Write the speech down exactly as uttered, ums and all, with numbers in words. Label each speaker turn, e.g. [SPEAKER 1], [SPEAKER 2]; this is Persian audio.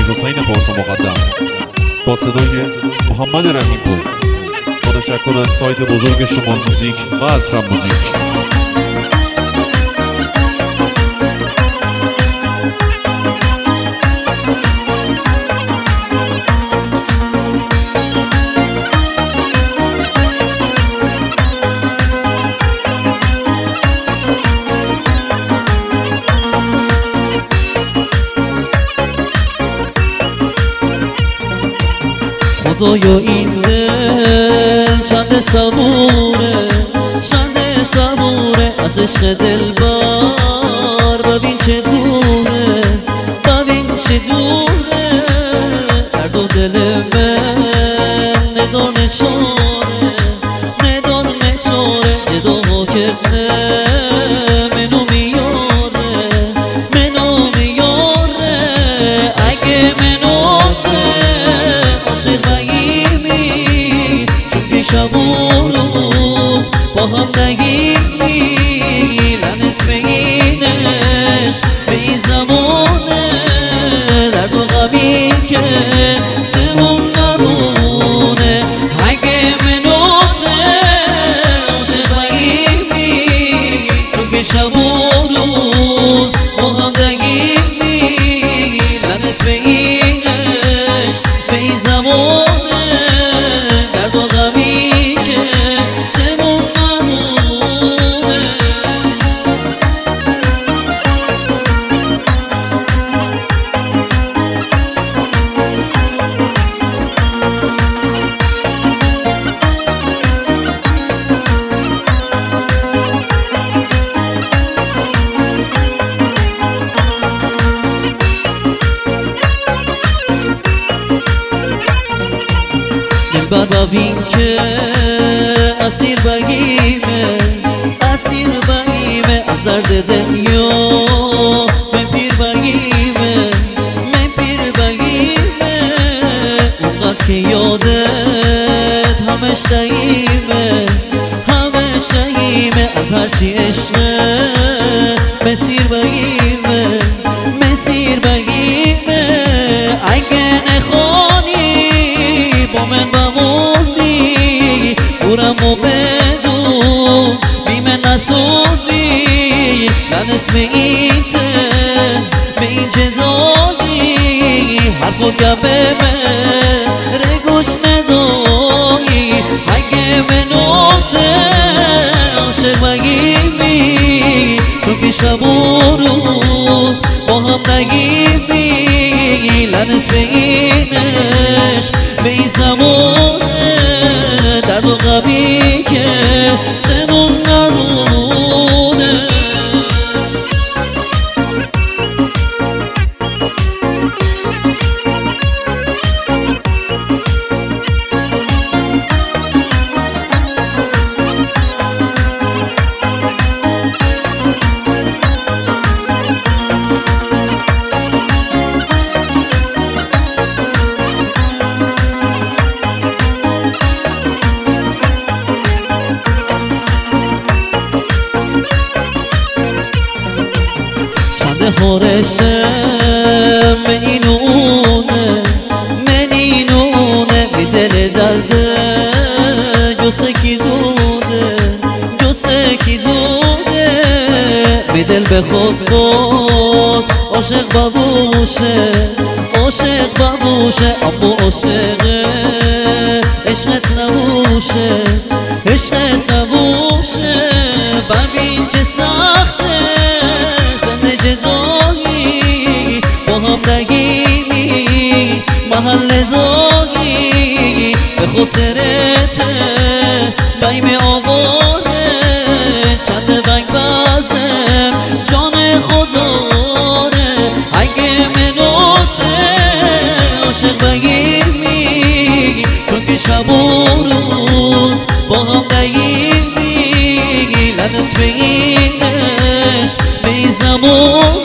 [SPEAKER 1] حسین پارسا مقدم با صدای محمد رحیم‌پور. با تشکر از سایت بزرگ شمال موزیک و اسرم موزیک.
[SPEAKER 2] خدایا این دل چند صبوره، چند صبوره از عشق دلبر. ببین چه دوره، ببین چه دوره، درد و دل من ندانه چاره، ندانه چاره. ندانه کرده منو میاره، منو میاره. اگه منو شب و روز با هم نگیمی، لنس به اینش به این زمانه. درد و غمی که سرم نرونه. اگه منوته عاشق بگیمی، چون که شب و روز با هم نگیمی، لنس به اینش به این زمانه. دلبر ببین که اسیر بگیمه، اسیر بگیمه از درد دنیا. من پیر بگیمه، من پیر بگیمه. اونقدر که یادت همش دگیمه، همش دگیمه. از هرچی عشقه مسیر بگیمه، مسیر بگیمه. اگه نخوانی با من بموندی، دورم و بدون بی من نسودی. لنس به اینته به این جدایی، حرف و گبه بره گوش ندایی. اگه منوته عاشق بگیمی، چون که شب و روز با هم نگیمی، لنس به اینش به این زمانه. درد و غمی که سرم نرونه. خورشم من اینونه، من اینونه. بی دل درده جو سکی دوده، جو سکی دوده. بی دل به خود باز عاشق ببوشه، عاشق ببوشه. اما عاشقه عشقت نبوشه، عشقت نبوشه. ببین چه سخته زنده جدایی، با هم نگیمی محل دایی. به خاطرته بیم آواره، چند رنگ بزم جان خداره. اگه منوته عاشق بگیمی، چون که شب و روز با هم نگیمی، لنس به اینش به این زمان.